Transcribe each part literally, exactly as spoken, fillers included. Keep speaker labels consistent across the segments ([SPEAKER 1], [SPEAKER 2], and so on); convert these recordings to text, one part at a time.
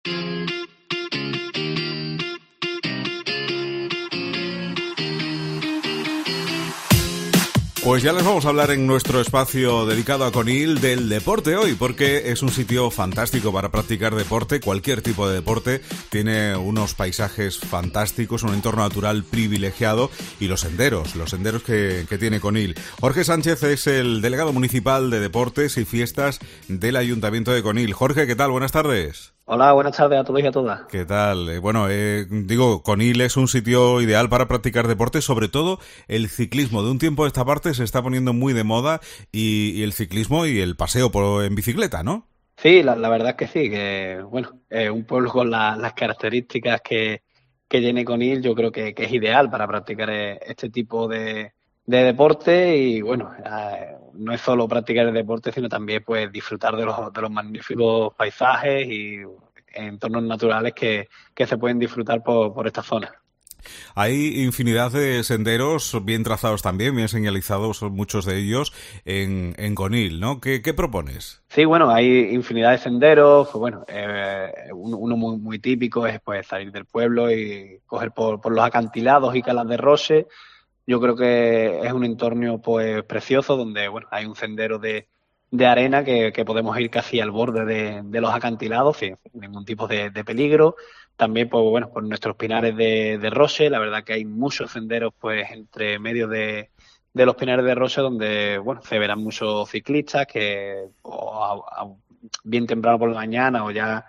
[SPEAKER 1] Pues ya les vamos a hablar en nuestro espacio dedicado a Conil del deporte hoy, porque es un sitio fantástico para practicar deporte, cualquier tipo de deporte. Tiene unos paisajes fantásticos, un entorno natural privilegiado y los senderos, los senderos que, que tiene Conil. Jorge Sánchez es el delegado municipal de deportes y fiestas del Ayuntamiento de Conil. Jorge, ¿qué tal? Buenas tardes.
[SPEAKER 2] Hola, buenas tardes a todos y a todas.
[SPEAKER 1] ¿Qué tal? Eh, bueno, eh, digo, Conil es un sitio ideal para practicar deporte, sobre todo el ciclismo. De un tiempo a esta parte se está poniendo muy de moda y, y el ciclismo y el paseo por, en bicicleta, ¿no?
[SPEAKER 2] Sí, la, la verdad es que sí, que bueno, eh, un pueblo con la, las características que, que tiene Conil, yo creo que, que es ideal para practicar este tipo de, de deporte y bueno, eh, no es solo practicar el deporte, sino también pues disfrutar de los, de los magníficos paisajes y entornos naturales que, que se pueden disfrutar por, por esta zona.
[SPEAKER 1] Hay infinidad de senderos bien trazados también, bien señalizados muchos de ellos en, en Conil, ¿no? ¿Qué, qué propones?
[SPEAKER 2] Sí, bueno, hay infinidad de senderos, pues bueno, eh, uno, uno muy, muy típico es pues salir del pueblo y coger por, por los acantilados y calas de roche. Yo creo que es un entorno pues precioso donde bueno hay un sendero de, de arena que, que podemos ir casi al borde de, de los acantilados sin ningún tipo de, de peligro. También pues bueno por nuestros pinares de, de roche, la verdad que hay muchos senderos pues entre medio de, de los pinares de roche donde bueno se verán muchos ciclistas que o a, a, bien temprano por la mañana o ya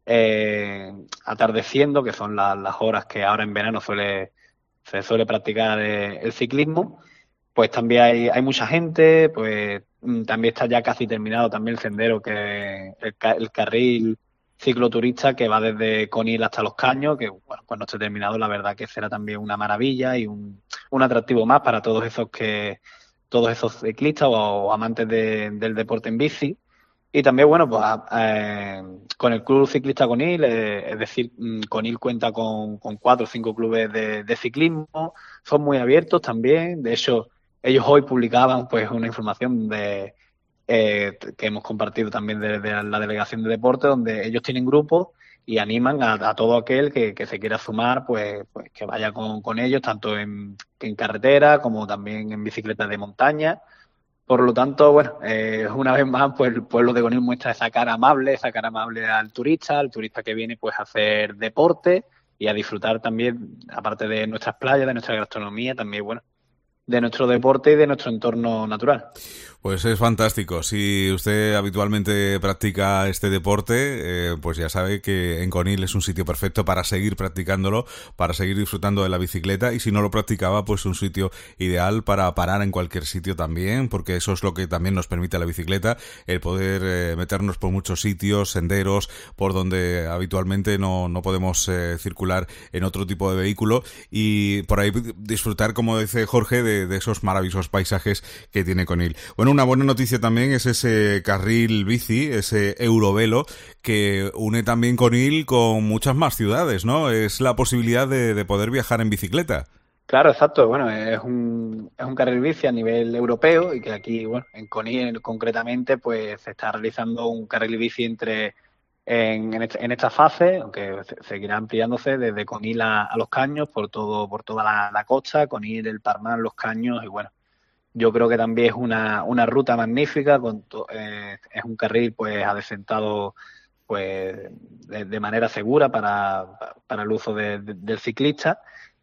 [SPEAKER 2] eh, atardeciendo, que son la, las horas que ahora en verano suele se suele practicar eh, el ciclismo, pues también hay, hay mucha gente, pues también está ya casi terminado también el sendero, que el, el carril cicloturista que va desde Conil hasta Los Caños, que bueno, cuando esté terminado la verdad que será también una maravilla y un, un atractivo más para todos esos que todos esos ciclistas o, o amantes de, del deporte en bici. Y también, bueno, pues eh, con el Club Ciclista Conil, eh, es decir, Conil cuenta con, con cuatro o cinco clubes de, de ciclismo, son muy abiertos también. De hecho, ellos hoy publicaban pues una información de eh, que hemos compartido también de, de la Delegación de Deporte, donde ellos tienen grupos y animan a, a todo aquel que, que se quiera sumar, pues, pues que vaya con, con ellos, tanto en, en carretera como también en bicicletas de montaña. Por lo tanto, bueno, eh, una vez más, pues el pueblo de Conil muestra esa cara amable, esa cara amable al turista, al turista que viene pues a hacer deporte y a disfrutar también, aparte de nuestras playas, de nuestra gastronomía, también, bueno, de nuestro deporte y de nuestro entorno natural.
[SPEAKER 1] Pues es fantástico. Si usted habitualmente practica este deporte, eh, pues ya sabe que en Conil es un sitio perfecto para seguir practicándolo, para seguir disfrutando de la bicicleta, y si no lo practicaba, pues un sitio ideal para parar en cualquier sitio también, porque eso es lo que también nos permite la bicicleta, el poder eh, meternos por muchos sitios, senderos, por donde habitualmente no, no podemos eh, circular en otro tipo de vehículo, y por ahí disfrutar, como dice Jorge, de, de esos maravillosos paisajes que tiene Conil. Bueno, una buena noticia también es ese carril bici, ese Eurovelo, que une también Conil con muchas más ciudades, ¿no? Es la posibilidad de, de poder viajar en bicicleta.
[SPEAKER 2] Claro, exacto. Bueno, es un, es un carril bici a nivel europeo y que aquí, bueno, en Conil concretamente, pues se está realizando un carril bici entre en, en, este, en esta fase, aunque seguirá ampliándose desde Conil a, a Los Caños por todo por toda la, la costa, Conil, El Palmar, Los Caños y bueno. Yo creo que también es una, una ruta magnífica, con to, eh, es un carril pues adecentado pues de, de manera segura para, para el uso de, de, del ciclista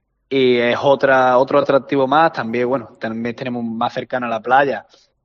[SPEAKER 2] y es otra otro atractivo más. También bueno también tenemos más cercano a la playa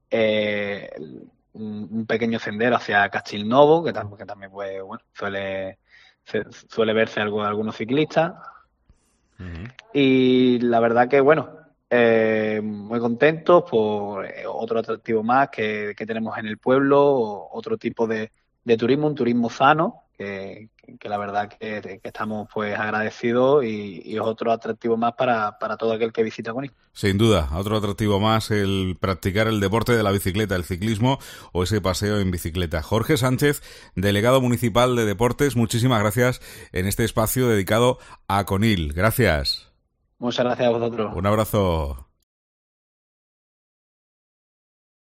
[SPEAKER 2] eh, un, un pequeño sendero hacia Castilnovo que, tam, que también pues bueno suele se, suele verse algo de algunos ciclistas. Uh-huh. Y la verdad que bueno Eh, muy contentos por eh, otro atractivo más que, que tenemos en el pueblo, otro tipo de, de turismo, un turismo sano, que, que la verdad que, que estamos pues agradecidos y, y es otro atractivo más para, para todo aquel que visita Conil.
[SPEAKER 1] Sin duda, otro atractivo más el practicar el deporte de la bicicleta, el ciclismo o ese paseo en bicicleta. Jorge Sánchez, delegado municipal de deportes, muchísimas gracias en este espacio dedicado a Conil. Gracias.
[SPEAKER 2] Muchas gracias a vosotros.
[SPEAKER 1] Un abrazo.